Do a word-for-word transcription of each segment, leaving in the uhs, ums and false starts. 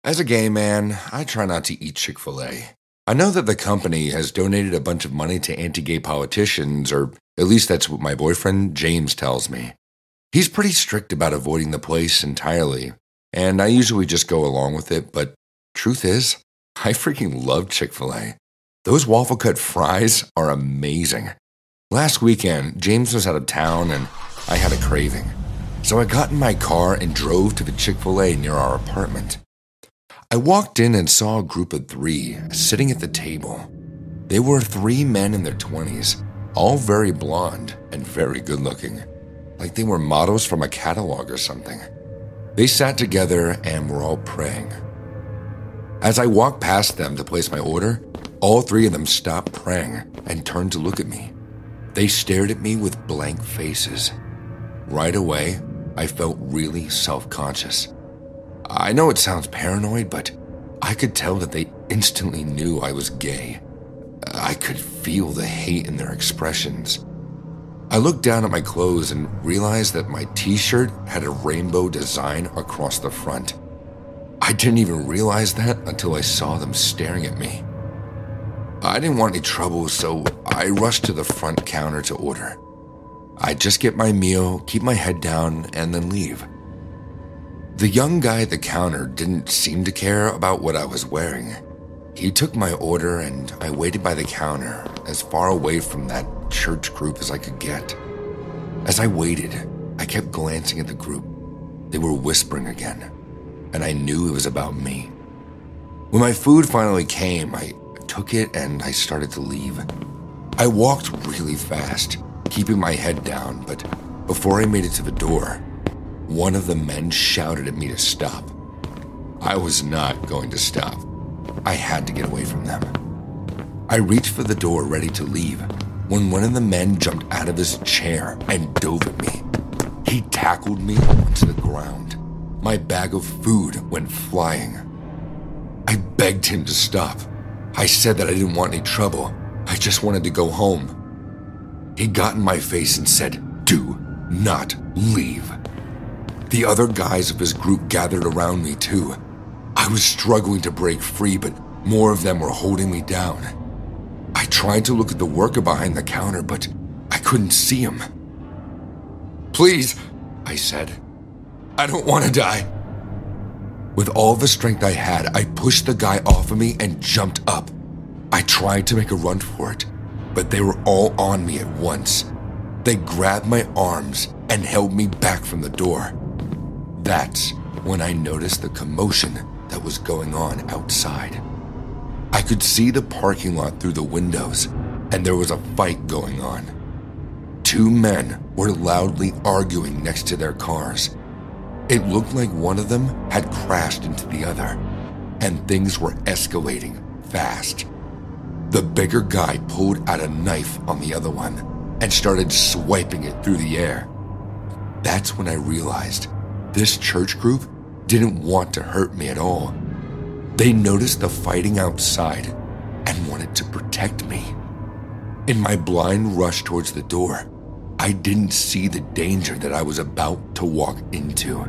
As a gay man, I try not to eat Chick-fil-A. I know that the company has donated a bunch of money to anti-gay politicians, or at least that's what my boyfriend James tells me. He's pretty strict about avoiding the place entirely, and I usually just go along with it, but truth is, I freaking love Chick-fil-A. Those waffle-cut fries are amazing. Last weekend, James was out of town and I had a craving. So I got in my car and drove to the Chick-fil-A near our apartment. I walked in and saw a group of three sitting at the table. They were three men in their twenties, all very blonde and very good-looking, like they were models from a catalog or something. They sat together and were all praying. As I walked past them to place my order, all three of them stopped praying and turned to look at me. They stared at me with blank faces. Right away, I felt really self-conscious. I know it sounds paranoid, but I could tell that they instantly knew I was gay. I could feel the hate in their expressions. I looked down at my clothes and realized that my t-shirt had a rainbow design across the front. I didn't even realize that until I saw them staring at me. I didn't want any trouble, so I rushed to the front counter to order. I'd just get my meal, keep my head down, and then leave. The young guy at the counter didn't seem to care about what I was wearing. He took my order and I waited by the counter, as far away from that church group as I could get. As I waited, I kept glancing at the group. They were whispering again, and I knew it was about me. When my food finally came, I took it and I started to leave. I walked really fast, keeping my head down, but before I made it to the door, one of the men shouted at me to stop. I was not going to stop. I had to get away from them. I reached for the door ready to leave when one of the men jumped out of his chair and dove at me. He tackled me onto the ground. My bag of food went flying. I begged him to stop. I said that I didn't want any trouble. I just wanted to go home. He got in my face and said, "Do not leave." The other guys of his group gathered around me too. I was struggling to break free, but more of them were holding me down. I tried to look at the worker behind the counter, but I couldn't see him. "Please," I said. "I don't want to die." With all the strength I had, I pushed the guy off of me and jumped up. I tried to make a run for it, but they were all on me at once. They grabbed my arms and held me back from the door. That's when I noticed the commotion that was going on outside. I could see the parking lot through the windows, and there was a fight going on. Two men were loudly arguing next to their cars. It looked like one of them had crashed into the other, and things were escalating fast. The bigger guy pulled out a knife on the other one and started swiping it through the air. That's when I realized this church group didn't want to hurt me at all. They noticed the fighting outside and wanted to protect me. In my blind rush towards the door, I didn't see the danger that I was about to walk into.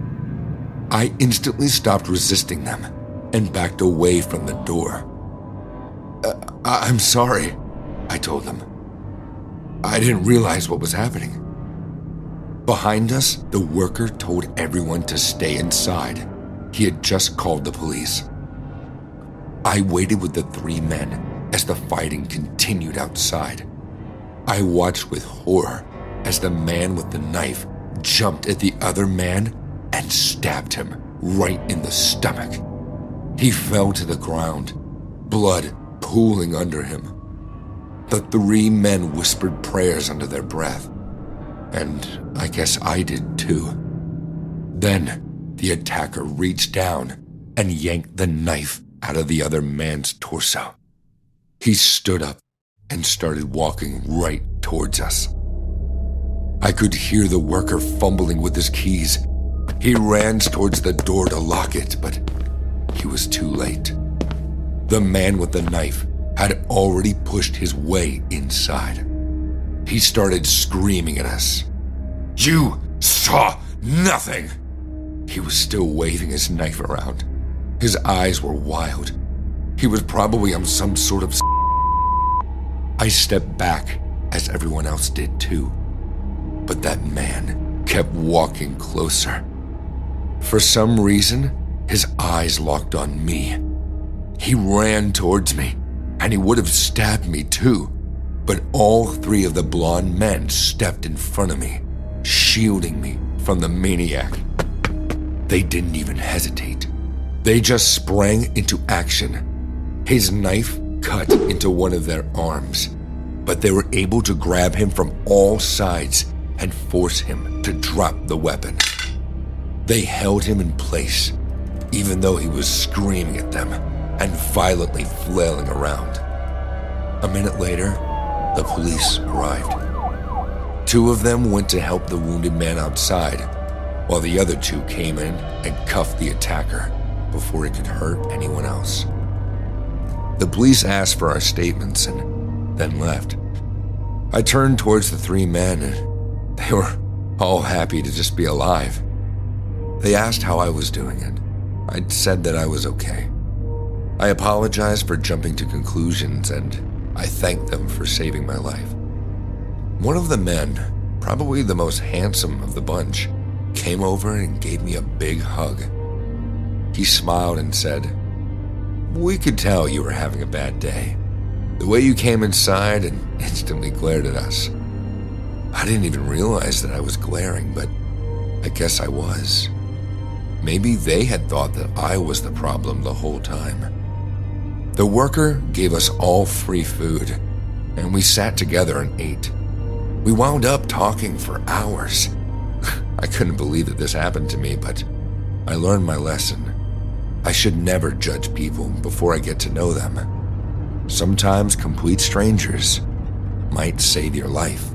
I instantly stopped resisting them and backed away from the door. Uh, I- I'm sorry, I told them. I didn't realize what was happening. Behind us, the worker told everyone to stay inside. He had just called the police. I waited with the three men as the fighting continued outside. I watched with horror as the man with the knife jumped at the other man and stabbed him right in the stomach. He fell to the ground, blood pooling under him. The three men whispered prayers under their breath. And I guess I did too. Then the attacker reached down and yanked the knife out of the other man's torso. He stood up and started walking right towards us. I could hear the worker fumbling with his keys. He ran towards the door to lock it, but he was too late. The man with the knife had already pushed his way inside. He started screaming at us. "You saw nothing!" He was still waving his knife around. His eyes were wild. He was probably on some sort of s- I stepped back, as everyone else did too. But that man kept walking closer. For some reason, his eyes locked on me. He ran towards me, and he would have stabbed me too. But all three of the blonde men stepped in front of me, shielding me from the maniac. They didn't even hesitate. They just sprang into action. His knife cut into one of their arms, but they were able to grab him from all sides and force him to drop the weapon. They held him in place, even though he was screaming at them and violently flailing around. A minute later, the police arrived. Two of them went to help the wounded man outside, while the other two came in and cuffed the attacker before he could hurt anyone else. The police asked for our statements and then left. I turned towards the three men and they were all happy to just be alive. They asked how I was doing and I'd said that I was okay. I apologized for jumping to conclusions and I thanked them for saving my life. One of the men, probably the most handsome of the bunch, came over and gave me a big hug. He smiled and said, "We could tell you were having a bad day. The way you came inside and instantly glared at us." I didn't even realize that I was glaring, but I guess I was. Maybe they had thought that I was the problem the whole time. The worker gave us all free food, and we sat together and ate. We wound up talking for hours. I couldn't believe that this happened to me, but I learned my lesson. I should never judge people before I get to know them. Sometimes complete strangers might save your life.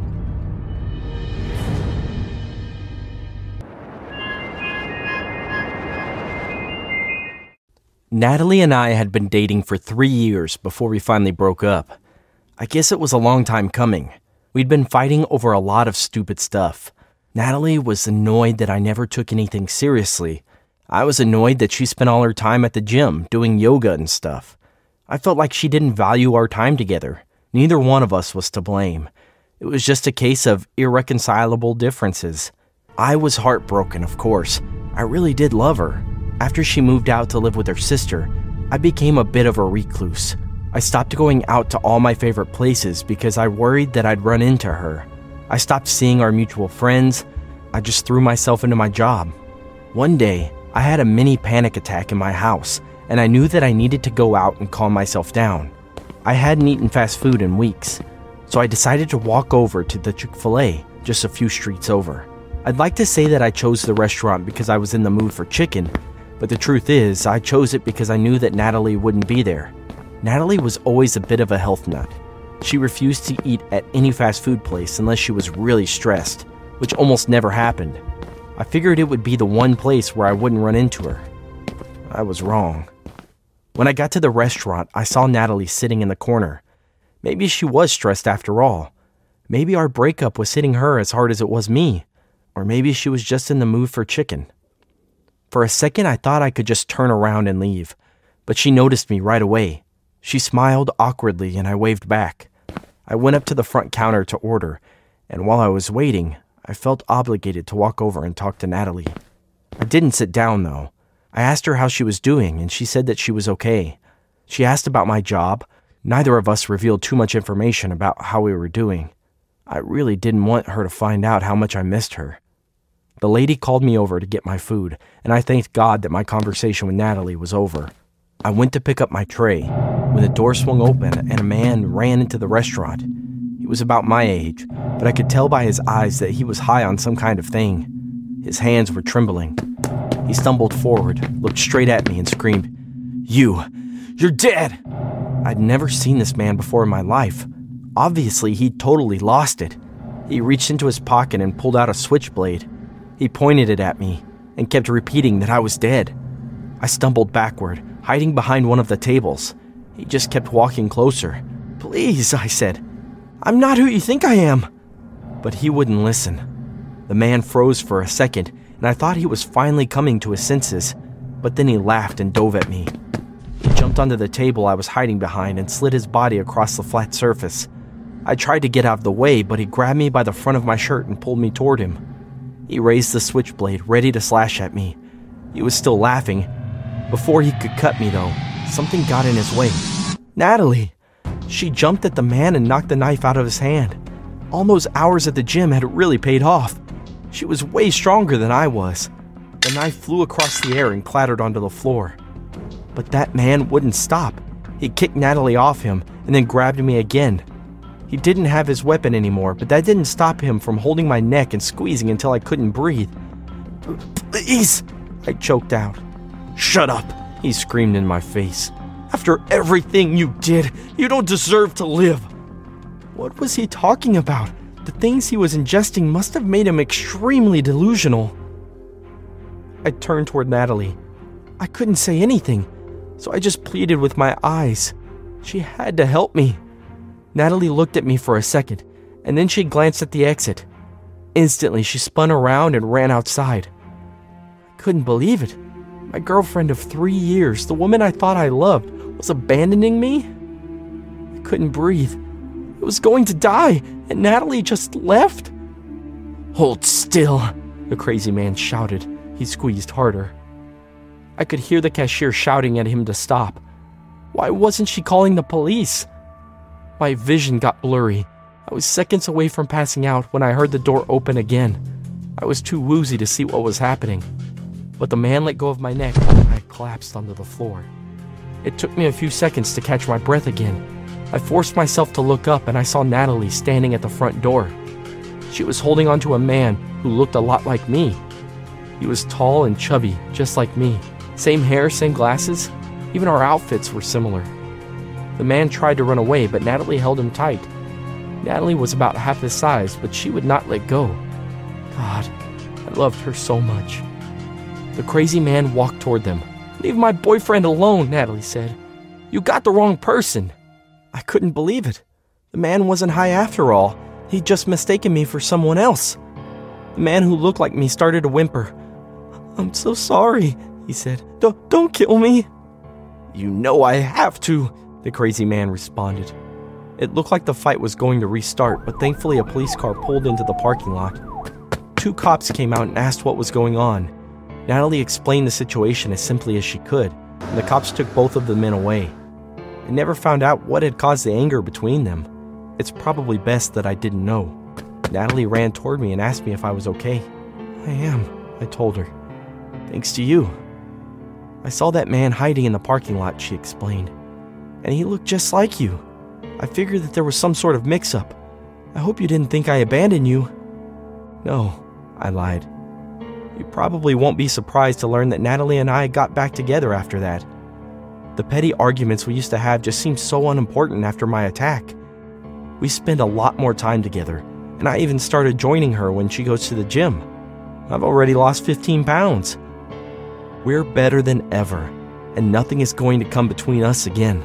Natalie and I had been dating for three years before we finally broke up. I guess it was a long time coming. We'd been fighting over a lot of stupid stuff. Natalie was annoyed that I never took anything seriously. I was annoyed that she spent all her time at the gym doing yoga and stuff. I felt like she didn't value our time together. Neither one of us was to blame. It was just a case of irreconcilable differences. I was heartbroken, of course. I really did love her. After she moved out to live with her sister, I became a bit of a recluse. I stopped going out to all my favorite places because I worried that I'd run into her. I stopped seeing our mutual friends. I just threw myself into my job. One day, I had a mini panic attack in my house, and I knew that I needed to go out and calm myself down. I hadn't eaten fast food in weeks, so I decided to walk over to the Chick-fil-A just a few streets over. I'd like to say that I chose the restaurant because I was in the mood for chicken, but the truth is, I chose it because I knew that Natalie wouldn't be there. Natalie was always a bit of a health nut. She refused to eat at any fast food place unless she was really stressed, which almost never happened. I figured it would be the one place where I wouldn't run into her. I was wrong. When I got to the restaurant, I saw Natalie sitting in the corner. Maybe she was stressed after all. Maybe our breakup was hitting her as hard as it was me. Or maybe she was just in the mood for chicken. For a second, I thought I could just turn around and leave, but she noticed me right away. She smiled awkwardly and I waved back. I went up to the front counter to order, and while I was waiting, I felt obligated to walk over and talk to Natalie. I didn't sit down, though. I asked her how she was doing, and she said that she was okay. She asked about my job. Neither of us revealed too much information about how we were doing. I really didn't want her to find out how much I missed her. The lady called me over to get my food, and I thanked God that my conversation with Natalie was over. I went to pick up my tray when the door swung open and a man ran into the restaurant. He was about my age, but I could tell by his eyes that he was high on some kind of thing. His hands were trembling. He stumbled forward, looked straight at me, and screamed, "You! You're dead!" I'd never seen this man before in my life. Obviously, he'd totally lost it. He reached into his pocket and pulled out a switchblade. He pointed it at me and kept repeating that I was dead. I stumbled backward, hiding behind one of the tables. He just kept walking closer. "Please," I said. "I'm not who you think I am." But he wouldn't listen. The man froze for a second, and I thought he was finally coming to his senses. but then he laughed and dove at me. He jumped onto the table I was hiding behind and slid his body across the flat surface. I tried to get out of the way, but he grabbed me by the front of my shirt and pulled me toward him. He raised the switchblade, ready to slash at me. He was still laughing. Before he could cut me, though, something got in his way. Natalie! She jumped at the man and knocked the knife out of his hand. All those hours at the gym had really paid off. She was way stronger than I was. The knife flew across the air and clattered onto the floor. But that man wouldn't stop. He kicked Natalie off him and then grabbed me again. He didn't have his weapon anymore, but that didn't stop him from holding my neck and squeezing until I couldn't breathe. "Please," I choked out. "Shut up," he screamed in my face. "After everything you did, you don't deserve to live." What was he talking about? The things he was ingesting must have made him extremely delusional. I turned toward Natalie. I couldn't say anything, so I just pleaded with my eyes. She had to help me. Natalie looked at me for a second, and then she glanced at the exit. Instantly, she spun around and ran outside. I couldn't believe it. My girlfriend of three years, the woman I thought I loved, was abandoning me? I couldn't breathe. I was going to die, and Natalie just left? "Hold still," the crazy man shouted. He squeezed harder. I could hear the cashier shouting at him to stop. Why wasn't she calling the police? My vision got blurry. I was seconds away from passing out when I heard the door open again. I was too woozy to see what was happening. But the man let go of my neck and I collapsed onto the floor. It took me a few seconds to catch my breath again. I forced myself to look up and I saw Natalie standing at the front door. She was holding onto a man who looked a lot like me. He was tall and chubby, just like me. Same hair, same glasses. Even our outfits were similar. The man tried to run away, but Natalie held him tight. Natalie was about half his size, but she would not let go. God, I loved her so much. The crazy man walked toward them. "Leave my boyfriend alone," Natalie said. "You got the wrong person." I couldn't believe it. The man wasn't high after all. He'd just mistaken me for someone else. The man who looked like me started to whimper. "I'm so sorry," he said. Don't, don't kill me." "You know I have to," the crazy man responded. It looked like the fight was going to restart, but thankfully a police car pulled into the parking lot. Two cops came out and asked what was going on. Natalie explained the situation as simply as she could, and the cops took both of the men away. I never found out what had caused the anger between them. It's probably best that I didn't know. Natalie ran toward me and asked me if I was okay. "I am," I told her. "Thanks to you." "I saw that man hiding in the parking lot," she explained. "And he looked just like you. I figured that there was some sort of mix-up. I hope you didn't think I abandoned you." "No," I lied. "You probably won't be surprised to learn that Natalie and I got back together after that. The petty arguments we used to have just seemed so unimportant after my attack. We spend a lot more time together, and I even started joining her when she goes to the gym. I've already lost fifteen pounds. We're better than ever, and nothing is going to come between us again."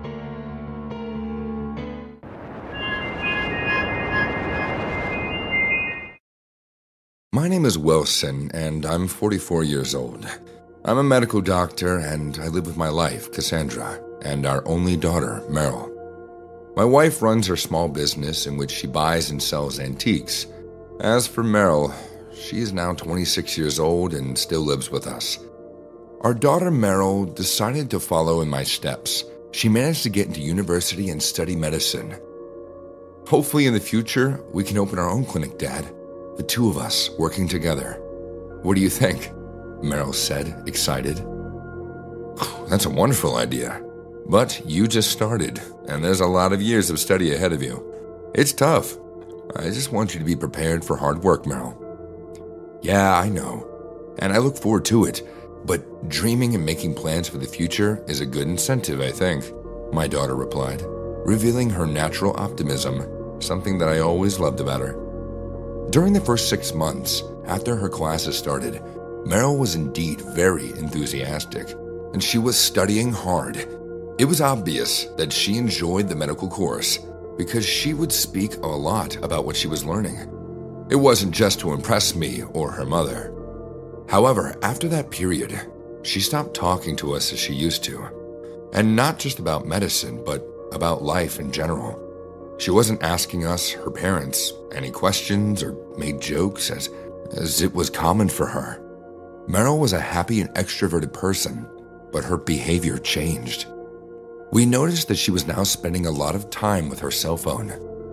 My name is Wilson, and I'm forty-four years old. I'm a medical doctor, and I live with my wife, Cassandra, and our only daughter, Meryl. My wife runs her small business in which she buys and sells antiques. As for Meryl, she is now twenty-six years old and still lives with us. Our daughter Meryl decided to follow in my steps. She managed to get into university and study medicine. Hopefully in the future, we can open our own clinic, Dad. The two of us working together. What do you think? Meryl said, excited. That's a wonderful idea. But you just started, and there's a lot of years of study ahead of you. It's tough. I just want you to be prepared for hard work, Meryl. Yeah, I know. And I look forward to it. But dreaming and making plans for the future is a good incentive, I think, my daughter replied, revealing her natural optimism, something that I always loved about her. During the first six months, after her classes started, Meryl was indeed very enthusiastic, and she was studying hard. It was obvious that she enjoyed the medical course because she would speak a lot about what she was learning. It wasn't just to impress me or her mother. However, after that period, She stopped talking to us as she used to. And not just about medicine, but about life in general. She wasn't asking us, her parents, any questions or made jokes as, as it was common for her. Meryl was a happy and extroverted person, but her behavior changed. We noticed that she was now spending a lot of time with her cell phone.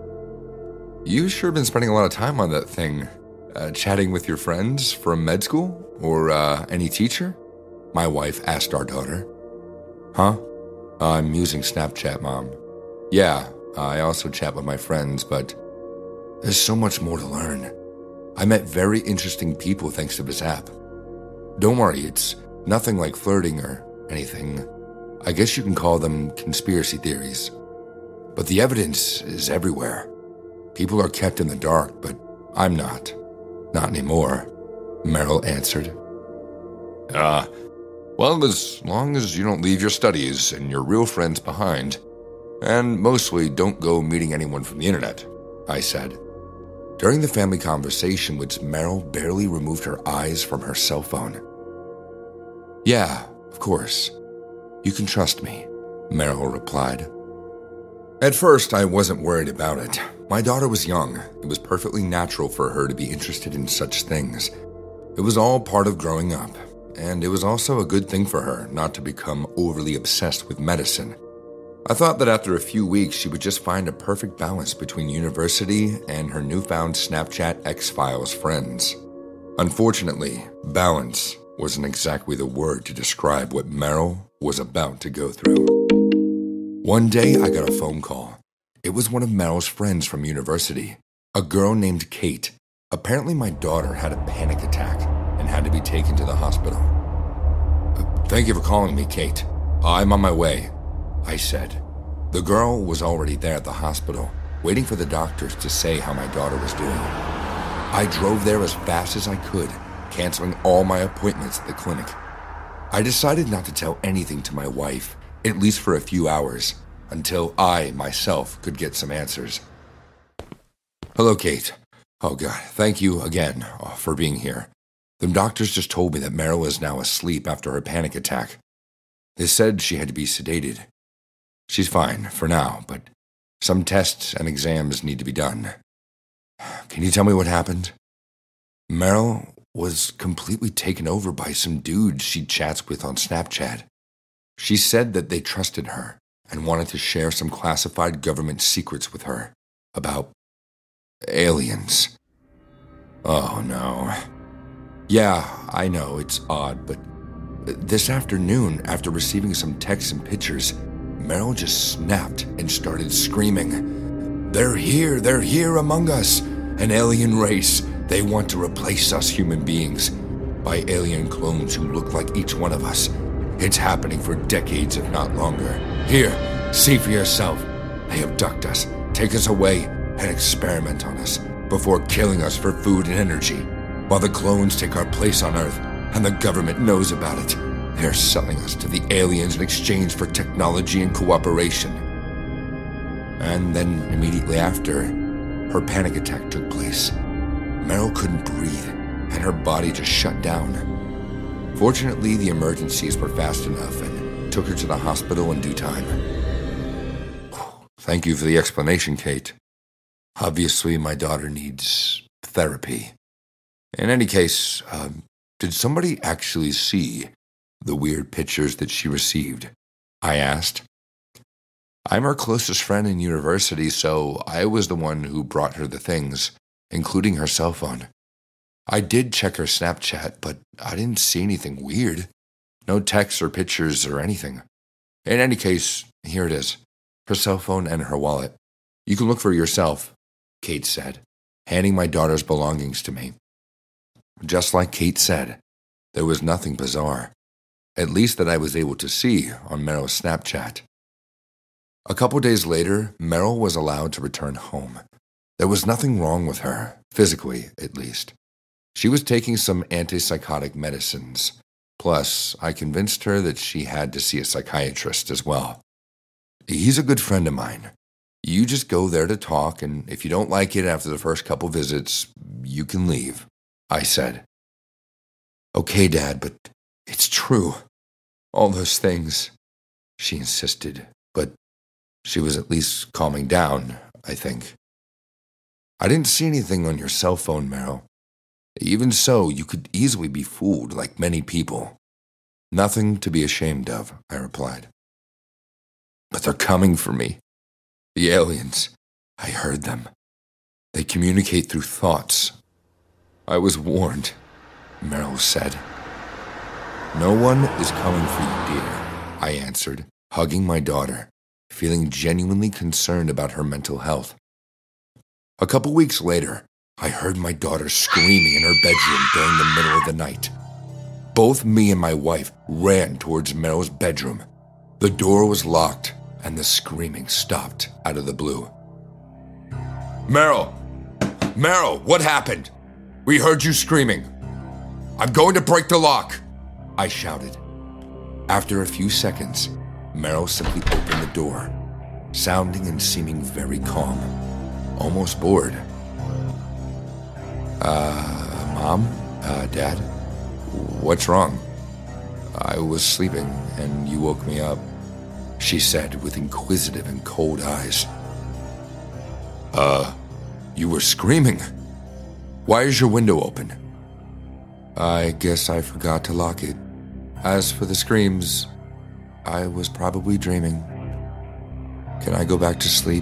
You sure been spending a lot of time on that thing. Uh, chatting with your friends from med school? Or uh, any teacher? My wife asked our daughter. Huh? I'm using Snapchat, Mom. Yeah, I also chat with my friends, but there's so much more to learn. I met very interesting people thanks to this app. Don't worry, it's nothing like flirting or anything. I guess you can call them conspiracy theories. But the evidence is everywhere. People are kept in the dark, but I'm not. Not anymore, Meryl answered. Uh, well, as long as you don't leave your studies and your real friends behind, and mostly don't go meeting anyone from the internet, I said. During the family conversation, which Meryl barely removed her eyes from her cell phone. Yeah, of course. You can trust me, Meryl replied. At first, I wasn't worried about it. My daughter was young. It was perfectly natural for her to be interested in such things. It was all part of growing up, and it was also a good thing for her not to become overly obsessed with medicine. I thought that after a few weeks, she would just find a perfect balance between university and her newfound Snapchat X-Files friends. Unfortunately, balance wasn't exactly the word to describe what Meryl was about to go through. One day, I got a phone call. It was one of Meryl's friends from university, a girl named Kate. Apparently, my daughter had a panic attack and had to be taken to the hospital. Thank you for calling me, Kate. I'm on my way, I said. The girl was already there at the hospital, waiting for the doctors to say how my daughter was doing. I drove there as fast as I could, canceling all my appointments at the clinic. I decided not to tell anything to my wife, at least for a few hours, until I, myself, could get some answers. Hello, Kate. Oh, God, thank you again for being here. The doctors just told me that Meryl is now asleep after her panic attack. They said she had to be sedated. She's fine for now, but some tests and exams need to be done. Can you tell me what happened? Meryl was completely taken over by some dude she chats with on Snapchat. She said that they trusted her and wanted to share some classified government secrets with her about aliens. Oh, no. Yeah, I know, it's odd, but this afternoon, after receiving some texts and pictures, Meryl just snapped and started screaming. They're here, they're here among us, an alien race. They want to replace us human beings by alien clones who look like each one of us. It's happening for decades, if not longer. Here, see for yourself. They abduct us, take us away, and experiment on us before killing us for food and energy. While the clones take our place on Earth, and the government knows about it, they're selling us to the aliens in exchange for technology and cooperation. And then, immediately after, her panic attack took place. Meryl couldn't breathe, and her body just shut down. Fortunately, the emergencies were fast enough and took her to the hospital in due time. Thank you for the explanation, Kate. Obviously, my daughter needs therapy. In any case, uh, did somebody actually see the weird pictures that she received? I asked. I'm her closest friend in university, so I was the one who brought her the things, including her cell phone. I did check her Snapchat, but I didn't see anything weird. No texts or pictures or anything. In any case, here it is. Her cell phone and her wallet. You can look for yourself, Kate said, handing my daughter's belongings to me. Just like Kate said, there was nothing bizarre, at least that I was able to see on Meryl's Snapchat. A couple days later, Meryl was allowed to return home. There was nothing wrong with her, physically at least. She was taking some antipsychotic medicines. Plus, I convinced her that she had to see a psychiatrist as well. He's a good friend of mine. You just go there to talk, and if you don't like it after the first couple visits, you can leave, I said. Okay, Dad, but It's true. All those things, she insisted, but she was at least calming down, I think. I didn't see anything on your cell phone, Meryl. Even so, you could easily be fooled like many people. Nothing to be ashamed of, I replied. But they're coming for me. The aliens. I heard them. They communicate through thoughts. I was warned, Meryl said. No one is coming for you, dear, I answered, hugging my daughter, feeling genuinely concerned about her mental health. A couple weeks later, I heard my daughter screaming in her bedroom during the middle of the night. Both me and my wife ran towards Meryl's bedroom. The door was locked, and the screaming stopped out of the blue. Meryl! Meryl, what happened? We heard you screaming. I'm going to break the lock, I shouted. After a few seconds, Meryl simply opened the door, sounding and seeming very calm, almost bored. Uh, Mom? Uh, Dad? What's wrong? I was sleeping, and you woke me up, she said with inquisitive and cold eyes. Uh, you were screaming. Why is your window open? I guess I forgot to lock it. As for the screams, I was probably dreaming. Can I go back to sleep?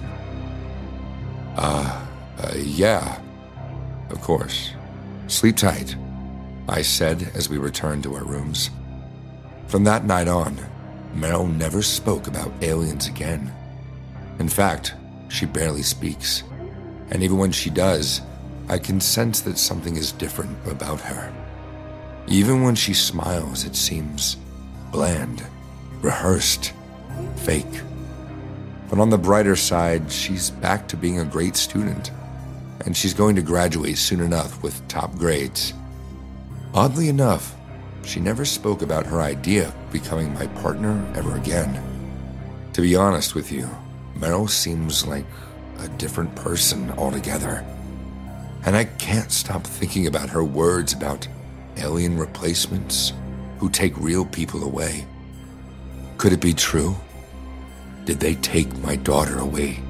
Uh, uh, yeah, of course. Sleep tight, I said as we returned to our rooms. From that night on, Meryl never spoke about aliens again. In fact, she barely speaks. And even when she does, I can sense that something is different about her. Even when she smiles, it seems bland, rehearsed, fake. But on the brighter side, she's back to being a great student, and she's going to graduate soon enough with top grades. Oddly enough, she never spoke about her idea of becoming my partner ever again. To be honest with you, Meryl seems like a different person altogether. And I can't stop thinking about her words about alien replacements who take real people away. Could it be true? Did they take my daughter away